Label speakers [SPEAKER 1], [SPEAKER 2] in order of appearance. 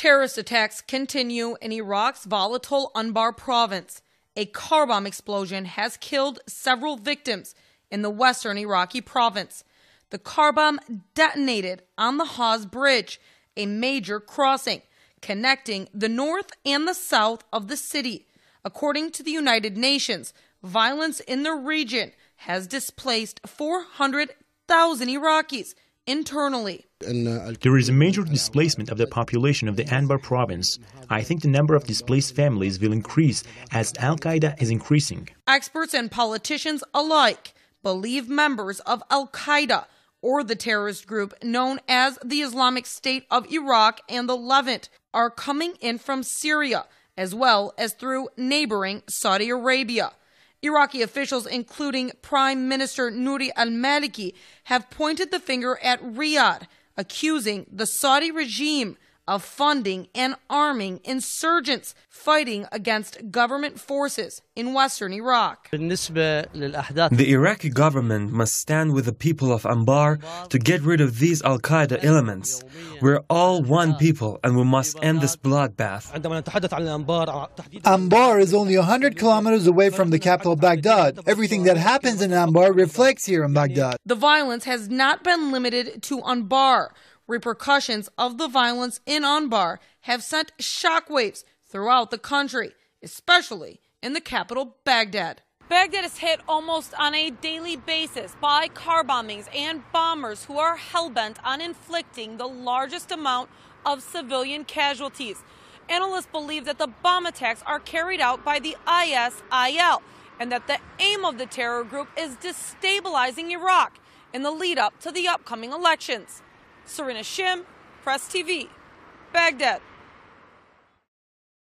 [SPEAKER 1] Terrorist attacks continue in Iraq's volatile Anbar province. A car bomb explosion has killed several victims in the western Iraqi province. The car bomb detonated on the Hawes Bridge, a major crossing connecting the north and the south of the city. According to the United Nations, violence in the region has displaced 400,000 Iraqis internally.
[SPEAKER 2] There is a major displacement of the population of the Anbar province. I think the number of displaced families will increase as Al-Qaeda is increasing.
[SPEAKER 1] Experts and politicians alike believe members of Al-Qaeda, or the terrorist group known as the Islamic State of Iraq and the Levant, are coming in from Syria, as well as through neighboring Saudi Arabia. Iraqi officials, including Prime Minister Nouri al-Maliki, have pointed the finger at Riyadh, accusing the Saudi regime of funding and arming insurgents fighting against government forces in western Iraq.
[SPEAKER 3] The Iraqi government must stand with the people of Anbar to get rid of these Al-Qaeda elements. We're all one people and we must end this bloodbath.
[SPEAKER 4] Anbar is only 100 kilometers away from the capital Baghdad. Everything that happens in Anbar reflects here in Baghdad.
[SPEAKER 1] The violence has not been limited to Anbar. Repercussions of the violence in Anbar have sent shockwaves throughout the country, especially in the capital, Baghdad. Baghdad is hit almost on a daily basis by car bombings and bombers who are hell-bent on inflicting the largest amount of civilian casualties. Analysts believe that the bomb attacks are carried out by the ISIL and that the aim of the terror group is destabilizing Iraq in the lead-up to the upcoming elections. Serena Shim, Press TV, Baghdad.